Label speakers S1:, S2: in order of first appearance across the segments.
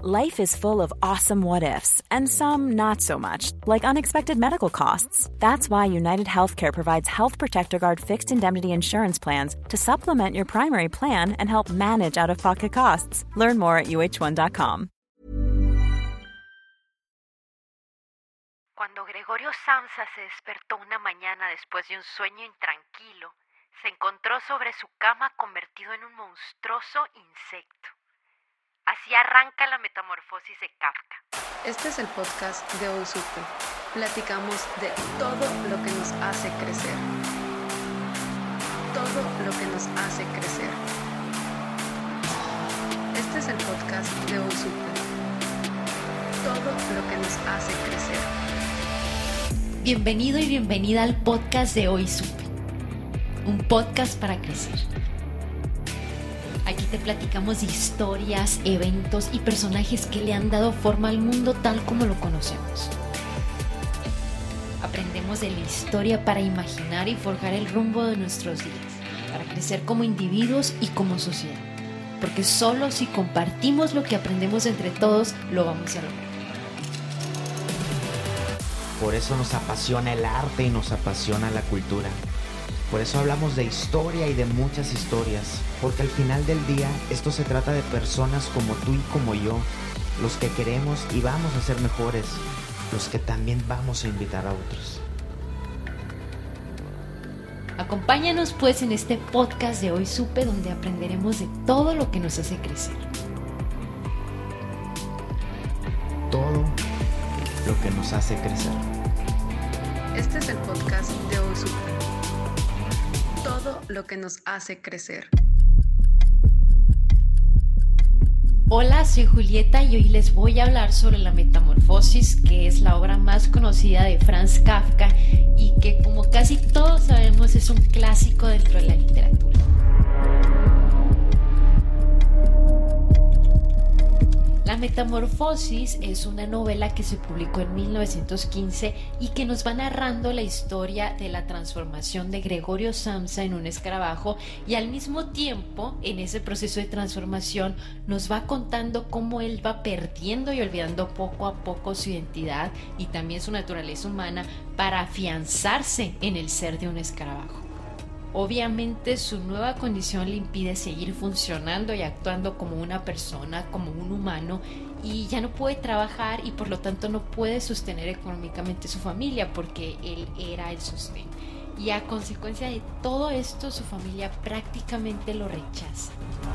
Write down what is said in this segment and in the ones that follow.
S1: Life is full of awesome what-ifs, and some not so much, like unexpected medical costs. That's why United Healthcare provides Health Protector Guard fixed indemnity insurance plans to supplement your primary plan and help manage out-of-pocket costs. Learn more at uh1.com.
S2: Cuando Gregorio Samsa se despertó una mañana después de un sueño intranquilo, se encontró sobre su cama convertido en un monstruoso insecto. Así arranca la metamorfosis de Kafka.
S3: Este es el podcast de Hoy Supe. Platicamos de todo lo que nos hace crecer. Todo lo que nos hace crecer. Este es el podcast de Hoy Supe. Todo lo que nos hace crecer.
S4: Bienvenido y bienvenida al podcast de Hoy Supe. Un podcast para crecer. Aquí te platicamos de historias, eventos y personajes que le han dado forma al mundo tal como lo conocemos. Aprendemos de la historia para imaginar y forjar el rumbo de nuestros días, para crecer como individuos y como sociedad. Porque solo si compartimos lo que aprendemos entre todos, lo vamos a lograr.
S5: Por eso nos apasiona el arte y nos apasiona la cultura. Por eso hablamos de historia y de muchas historias, porque al final del día esto se trata de personas como tú y como yo, los que queremos y vamos a ser mejores, los que también vamos a invitar a otros.
S4: Acompáñanos pues en este podcast de Hoy Supe, donde aprenderemos de todo lo que nos hace crecer.
S5: Todo lo que nos hace crecer.
S3: Este es el podcast de Hoy Supe. Todo lo que nos hace crecer.
S4: Hola, soy Julieta y hoy les voy a hablar sobre La Metamorfosis, que es la obra más conocida de Franz Kafka y que, como casi todos sabemos, es un clásico dentro de la literatura. La Metamorfosis es una novela que se publicó en 1915 y que nos va narrando la historia de la transformación de Gregorio Samsa en un escarabajo, y al mismo tiempo, en ese proceso de transformación, nos va contando cómo él va perdiendo y olvidando poco a poco su identidad y también su naturaleza humana para afianzarse en el ser de un escarabajo. Obviamente su nueva condición le impide seguir funcionando y actuando como una persona, como un humano, y ya no puede trabajar y por lo tanto no puede sostener económicamente su familia porque él era el sostén. Y a consecuencia de todo esto, su familia prácticamente lo rechaza.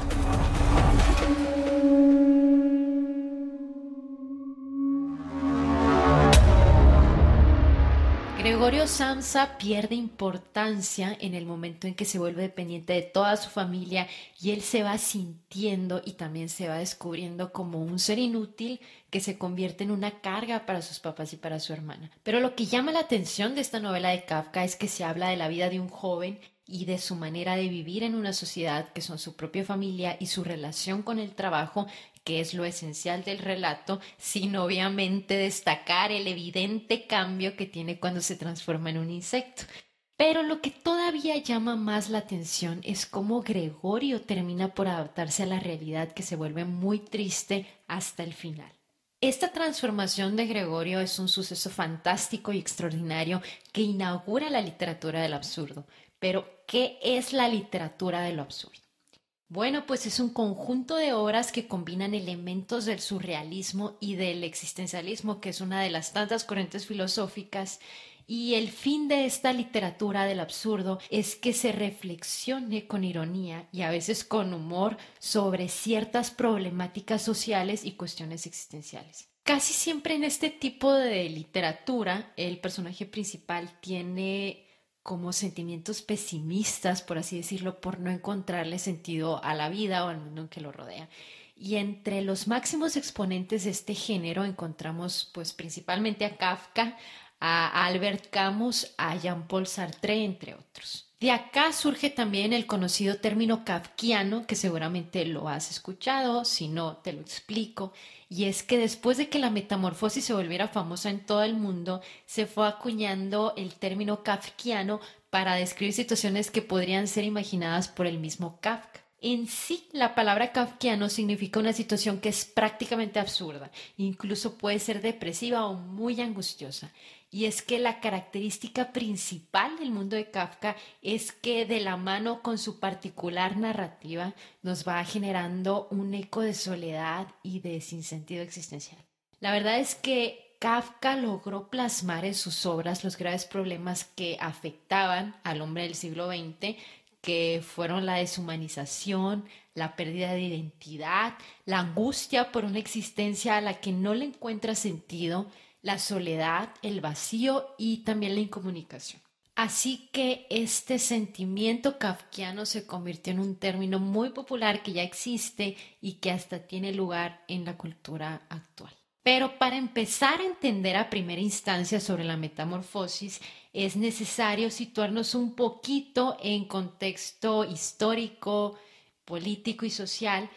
S4: Gregorio Samsa pierde importancia en el momento en que se vuelve dependiente de toda su familia y él se va sintiendo y también se va descubriendo como un ser inútil que se convierte en una carga para sus papás y para su hermana. Pero lo que llama la atención de esta novela de Kafka es que se habla de la vida de un joven y de su manera de vivir en una sociedad, que son su propia familia y su relación con el trabajo, que es lo esencial del relato, sin obviamente destacar el evidente cambio que tiene cuando se transforma en un insecto. Pero lo que todavía llama más la atención es cómo Gregorio termina por adaptarse a la realidad, que se vuelve muy triste hasta el final. Esta transformación de Gregorio es un suceso fantástico y extraordinario que inaugura la literatura del absurdo. Pero, ¿qué es la literatura de lo absurdo? Bueno, pues es un conjunto de obras que combinan elementos del surrealismo y del existencialismo, que es una de las tantas corrientes filosóficas, y el fin de esta literatura del absurdo es que se reflexione con ironía y a veces con humor sobre ciertas problemáticas sociales y cuestiones existenciales. Casi siempre en este tipo de literatura el personaje principal tiene como sentimientos pesimistas, por así decirlo, por no encontrarle sentido a la vida o al mundo en que lo rodea. Y entre los máximos exponentes de este género encontramos pues principalmente a Kafka, a Albert Camus, a Jean-Paul Sartre, entre otros. De acá surge también el conocido término kafkiano, que seguramente lo has escuchado, si no te lo explico, y es que después de que La Metamorfosis se volviera famosa en todo el mundo, se fue acuñando el término kafkiano para describir situaciones que podrían ser imaginadas por el mismo Kafka. En sí, la palabra kafkiano significa una situación que es prácticamente absurda, incluso puede ser depresiva o muy angustiosa. Y es que la característica principal del mundo de Kafka es que de la mano con su particular narrativa nos va generando un eco de soledad y de sinsentido existencial. La verdad es que Kafka logró plasmar en sus obras los graves problemas que afectaban al hombre del siglo XX, que fueron la deshumanización, la pérdida de identidad, la angustia por una existencia a la que no le encuentra sentido, la soledad, el vacío y también la incomunicación. Así que este sentimiento kafkiano se convirtió en un término muy popular que ya existe y que hasta tiene lugar en la cultura actual. Pero para empezar a entender a primera instancia sobre la metamorfosis, es necesario situarnos un poquito en contexto histórico, político y social.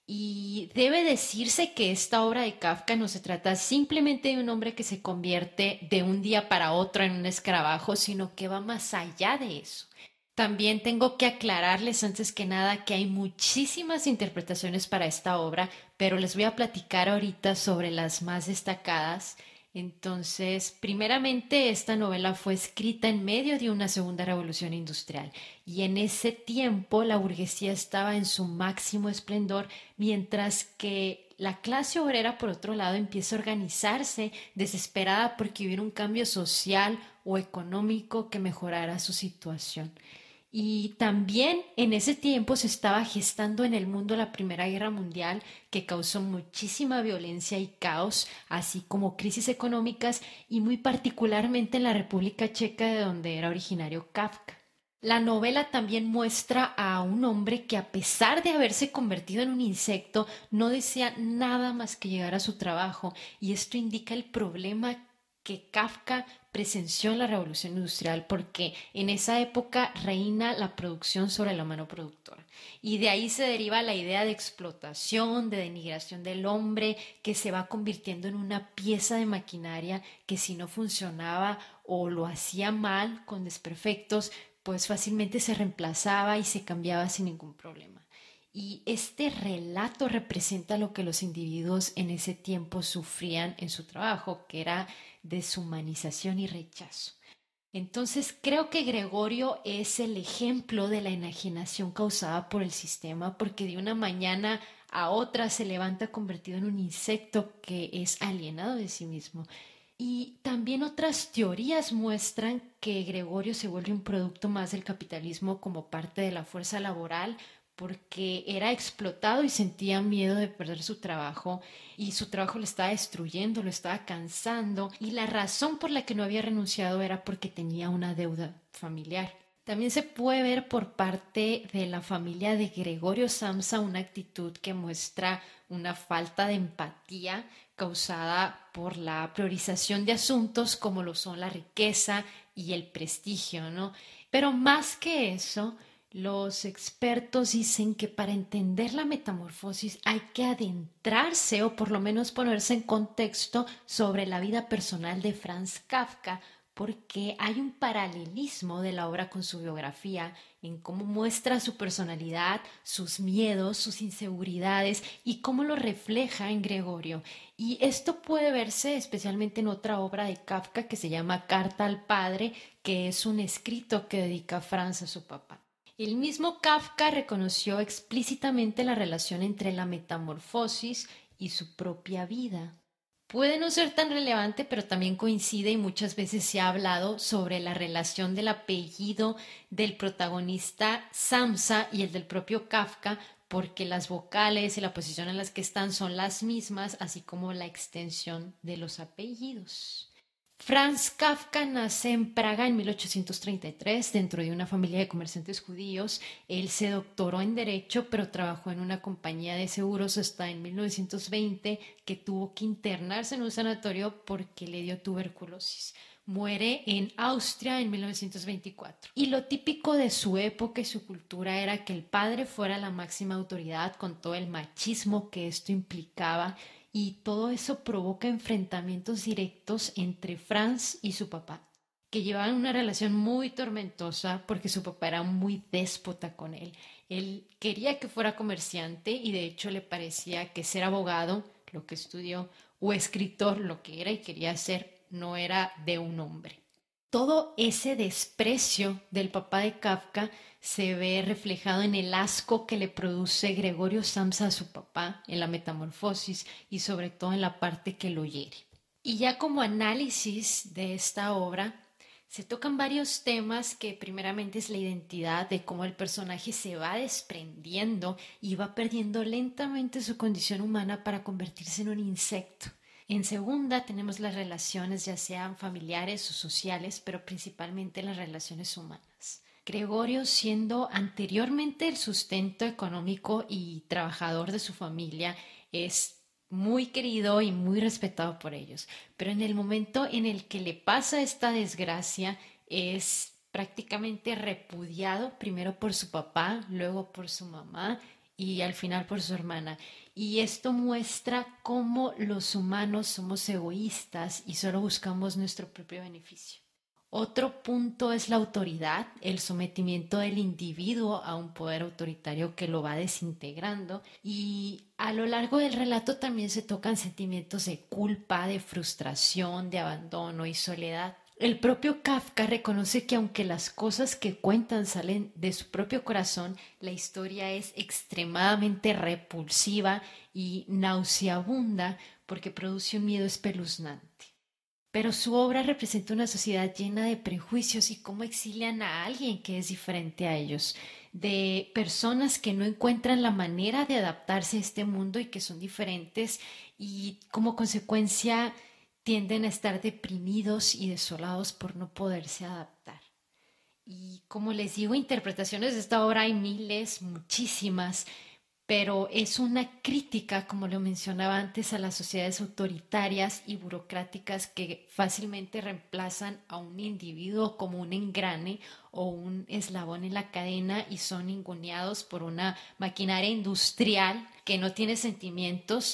S4: Y debe decirse que esta obra de Kafka no se trata simplemente de un hombre que se convierte de un día para otro en un escarabajo, sino que va más allá de eso. También tengo que aclararles antes que nada que hay muchísimas interpretaciones para esta obra, pero les voy a platicar ahorita sobre las más destacadas. Entonces, primeramente, esta novela fue escrita en medio de una segunda revolución industrial y en ese tiempo la burguesía estaba en su máximo esplendor, mientras que la clase obrera, por otro lado, empieza a organizarse desesperada porque hubiera un cambio social o económico que mejorara su situación. Y también en ese tiempo se estaba gestando en el mundo la Primera Guerra Mundial, que causó muchísima violencia y caos, así como crisis económicas y muy particularmente en la República Checa, de donde era originario Kafka. La novela también muestra a un hombre que, a pesar de haberse convertido en un insecto, no desea nada más que llegar a su trabajo, y esto indica el problema que Kafka presenció en la Revolución Industrial, porque en esa época reina la producción sobre la mano productora. Y de ahí se deriva la idea de explotación, de denigración del hombre, que se va convirtiendo en una pieza de maquinaria que, si no funcionaba o lo hacía mal, con desperfectos, pues fácilmente se reemplazaba y se cambiaba sin ningún problema. Y este relato representa lo que los individuos en ese tiempo sufrían en su trabajo, que era deshumanización y rechazo. Entonces creo que Gregorio es el ejemplo de la enajenación causada por el sistema, porque de una mañana a otra se levanta convertido en un insecto que es alienado de sí mismo. Y también otras teorías muestran que Gregorio se vuelve un producto más del capitalismo como parte de la fuerza laboral, porque era explotado y sentía miedo de perder su trabajo, y su trabajo lo estaba destruyendo, lo estaba cansando, y la razón por la que no había renunciado era porque tenía una deuda familiar. También se puede ver por parte de la familia de Gregorio Samsa una actitud que muestra una falta de empatía causada por la priorización de asuntos como lo son la riqueza y el prestigio, ¿no? Pero más que eso, los expertos dicen que para entender la metamorfosis hay que adentrarse o por lo menos ponerse en contexto sobre la vida personal de Franz Kafka, porque hay un paralelismo de la obra con su biografía en cómo muestra su personalidad, sus miedos, sus inseguridades y cómo lo refleja en Gregorio. Y esto puede verse especialmente en otra obra de Kafka que se llama Carta al Padre, que es un escrito que dedica Franz a su papá. El mismo Kafka reconoció explícitamente la relación entre la metamorfosis y su propia vida. Puede no ser tan relevante, pero también coincide y muchas veces se ha hablado sobre la relación del apellido del protagonista Samsa y el del propio Kafka, porque las vocales y la posición en las que están son las mismas, así como la extensión de los apellidos. Franz Kafka nace en Praga en 1833 dentro de una familia de comerciantes judíos. Él se doctoró en Derecho, pero trabajó en una compañía de seguros hasta en 1920, que tuvo que internarse en un sanatorio porque le dio tuberculosis. Muere en Austria en 1924. Y lo típico de su época y su cultura era que el padre fuera la máxima autoridad, con todo el machismo que esto implicaba, y todo eso provoca enfrentamientos directos entre Franz y su papá. que llevaban una relación muy tormentosa porque su papá era muy déspota con él. Él quería que fuera comerciante y de hecho le parecía que ser abogado, lo que estudió, o escritor, lo que era y quería ser, no era de un hombre. Todo ese desprecio del papá de Kafka se ve reflejado en el asco que le produce Gregorio Samsa a su papá en la Metamorfosis y sobre todo en la parte que lo hiere. Y ya como análisis de esta obra, se tocan varios temas que primeramente es la identidad de cómo el personaje se va desprendiendo y va perdiendo lentamente su condición humana para convertirse en un insecto. En segunda tenemos las relaciones ya sean familiares o sociales, pero principalmente las relaciones humanas. Gregorio, siendo anteriormente el sustento económico y trabajador de su familia, es muy querido y muy respetado por ellos, pero en el momento en el que le pasa esta desgracia es prácticamente repudiado primero por su papá, luego por su mamá y al final por su hermana. Y esto muestra cómo los humanos somos egoístas y solo buscamos nuestro propio beneficio. Otro punto es la autoridad, el sometimiento del individuo a un poder autoritario que lo va desintegrando, y a lo largo del relato también se tocan sentimientos de culpa, de frustración, de abandono y soledad. El propio Kafka reconoce que aunque las cosas que cuentan salen de su propio corazón, la historia es extremadamente repulsiva y nauseabunda porque produce un miedo espeluznante. Pero su obra representa una sociedad llena de prejuicios y cómo exilian a alguien que es diferente a ellos, de personas que no encuentran la manera de adaptarse a este mundo y que son diferentes y como consecuencia tienden a estar deprimidos y desolados por no poderse adaptar. Y como les digo, interpretaciones de esta obra hay miles, muchísimas, pero es una crítica, como lo mencionaba antes, a las sociedades autoritarias y burocráticas que fácilmente reemplazan a un individuo como un engrane o un eslabón en la cadena y son ninguneados por una maquinaria industrial que no tiene sentimientos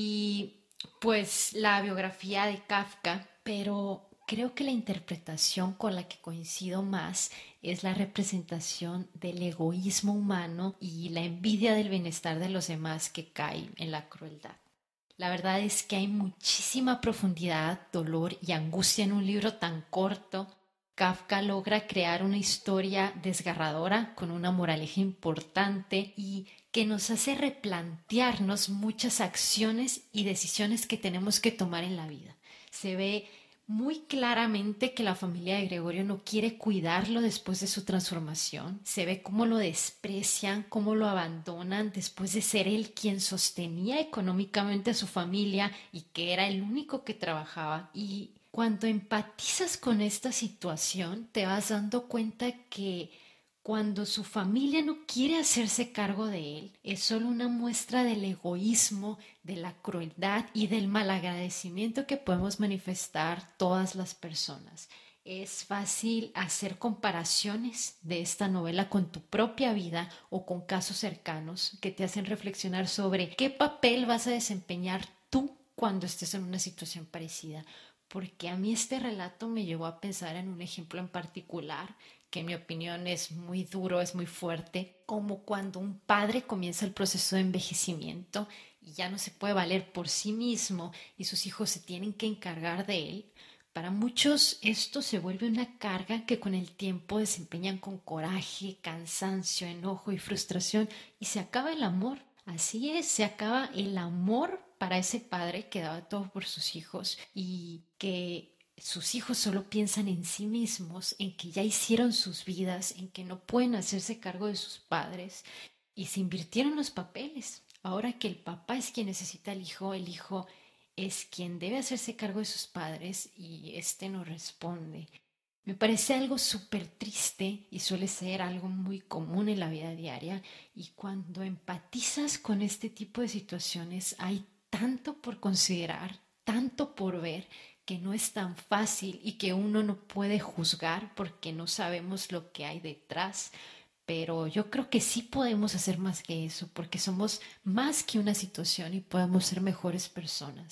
S4: y pues la biografía de Kafka, pero creo que la interpretación con la que coincido más es la representación del egoísmo humano y la envidia del bienestar de los demás que cae en la crueldad. La verdad es que hay muchísima profundidad, dolor y angustia en un libro tan corto. Kafka logra crear una historia desgarradora con una moraleja importante y que nos hace replantearnos muchas acciones y decisiones que tenemos que tomar en la vida. Se ve muy claramente que la familia de Gregorio no quiere cuidarlo después de su transformación. Se ve cómo lo desprecian, cómo lo abandonan después de ser él quien sostenía económicamente a su familia y que era el único que trabajaba. Y cuando empatizas con esta situación, te vas dando cuenta que cuando su familia no quiere hacerse cargo de él, es solo una muestra del egoísmo, de la crueldad y del malagradecimiento que podemos manifestar todas las personas. Es fácil hacer comparaciones de esta novela con tu propia vida o con casos cercanos que te hacen reflexionar sobre qué papel vas a desempeñar tú cuando estés en una situación parecida. Porque a mí este relato me llevó a pensar en un ejemplo en particular que en mi opinión es muy duro, es muy fuerte, como cuando un padre comienza el proceso de envejecimiento y ya no se puede valer por sí mismo y sus hijos se tienen que encargar de él. Para muchos esto se vuelve una carga que con el tiempo desempeñan con coraje, cansancio, enojo y frustración y se acaba el amor. Así es, se acaba el amor para ese padre que daba todo por sus hijos y que sus hijos solo piensan en sí mismos, en que ya hicieron sus vidas, en que no pueden hacerse cargo de sus padres y se invirtieron los papeles. Ahora que el papá es quien necesita al hijo, el hijo es quien debe hacerse cargo de sus padres y este no responde. Me parece algo súper triste y suele ser algo muy común en la vida diaria y cuando empatizas con este tipo de situaciones hay tanto por considerar, tanto por ver que no es tan fácil y que uno no puede juzgar porque no sabemos lo que hay detrás. Pero yo creo que sí podemos hacer más que eso porque somos más que una situación y podemos ser mejores personas.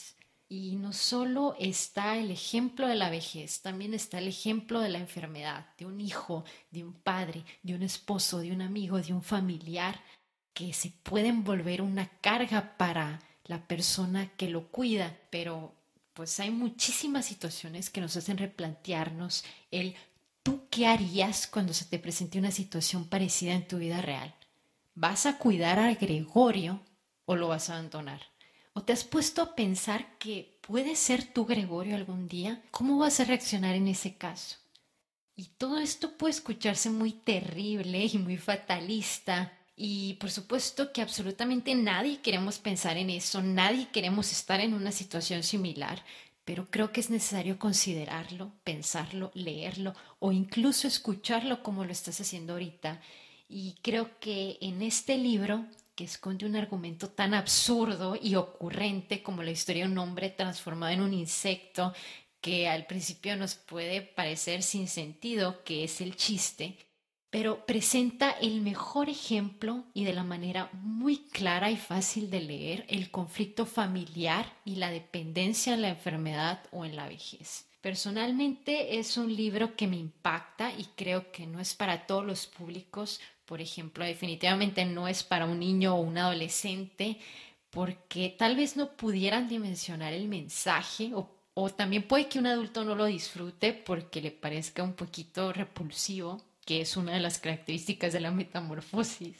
S4: Y no solo está el ejemplo de la vejez, también está el ejemplo de la enfermedad, de un hijo, de un padre, de un esposo, de un amigo, de un familiar, que se pueden volver una carga para la persona que lo cuida. Pero pues hay muchísimas situaciones que nos hacen replantearnos el ¿tú qué harías cuando se te presente una situación parecida en tu vida real? ¿Vas a cuidar a Gregorio o lo vas a abandonar? ¿O te has puesto a pensar que puede ser tu Gregorio algún día? ¿Cómo vas a reaccionar en ese caso? Y todo esto puede escucharse muy terrible y muy fatalista. Y por supuesto que absolutamente nadie queremos pensar en eso, nadie queremos estar en una situación similar, pero creo que es necesario considerarlo, pensarlo, leerlo o incluso escucharlo como lo estás haciendo ahorita. Y creo que en este libro, que esconde un argumento tan absurdo y ocurrente como la historia de un hombre transformado en un insecto, que al principio nos puede parecer sin sentido, que es el chiste, pero presenta el mejor ejemplo y de la manera muy clara y fácil de leer el conflicto familiar y la dependencia en la enfermedad o en la vejez. Personalmente es un libro que me impacta y creo que no es para todos los públicos. Por ejemplo, definitivamente no es para un niño o un adolescente, porque tal vez no pudieran dimensionar el mensaje o también puede que un adulto no lo disfrute porque le parezca un poquito repulsivo, que es una de las características de la metamorfosis.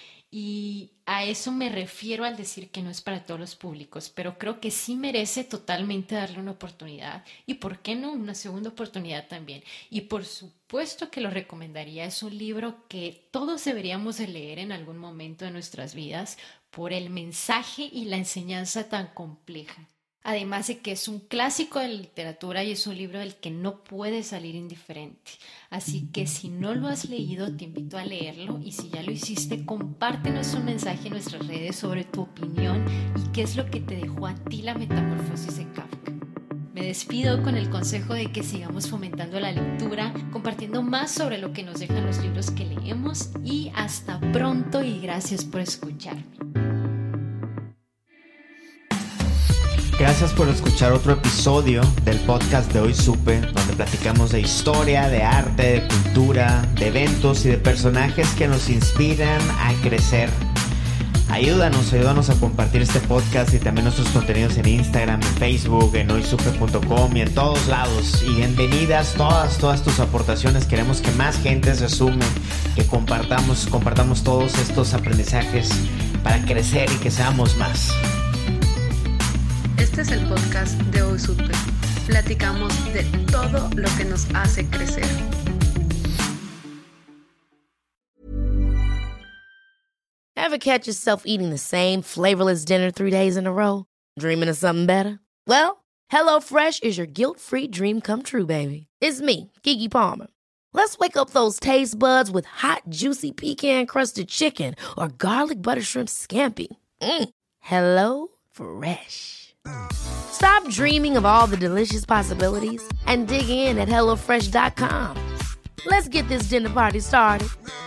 S4: Y a eso me refiero al decir que no es para todos los públicos, pero creo que sí merece totalmente darle una oportunidad. Y por qué no, una segunda oportunidad también. Y por supuesto que lo recomendaría. Es un libro que todos deberíamos de leer en algún momento de nuestras vidas por el mensaje y la enseñanza tan compleja. Además de que es un clásico de la literatura y es un libro del que no puedes salir indiferente. Así que si no lo has leído, te invito a leerlo. Y si ya lo hiciste, compártenos un mensaje en nuestras redes sobre tu opinión y qué es lo que te dejó a ti la metamorfosis de Kafka. Me despido con el consejo de que sigamos fomentando la lectura, compartiendo más sobre lo que nos dejan los libros que leemos. Y hasta pronto y gracias por escucharme.
S5: Gracias por escuchar otro episodio del podcast de Hoy Supe, donde platicamos de historia, de arte, de cultura, de eventos y de personajes que nos inspiran a crecer. Ayúdanos a compartir este podcast y también nuestros contenidos en Instagram, en Facebook, en hoysupe.com y en todos lados. Y bienvenidas todas tus aportaciones. Queremos que más gente se sume, que compartamos todos estos aprendizajes para crecer y que seamos más.
S3: Este es el podcast de Hoy Supe. Platicamos de todo lo que nos hace crecer.
S6: Ever catch yourself eating the same flavorless dinner 3 days in a row? Dreaming of something better? Well, HelloFresh is your guilt-free dream come true, baby. It's me, Keke Palmer. Let's wake up those taste buds with hot, juicy pecan-crusted chicken or garlic butter shrimp scampi. Hello Fresh. Stop dreaming of all the delicious possibilities and dig in at HelloFresh.com. Let's get this dinner party started.